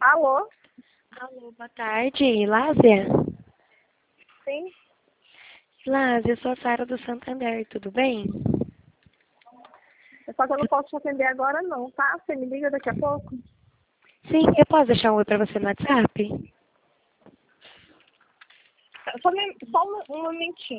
Alô? Alô, boa tarde, Lásia? Sim? Lásia, eu sou a Sara do Santander, tudo bem? Só que eu não posso te atender agora não, tá? Você me liga daqui a pouco? Sim, eu posso deixar um oi pra você no WhatsApp? Só um momentinho.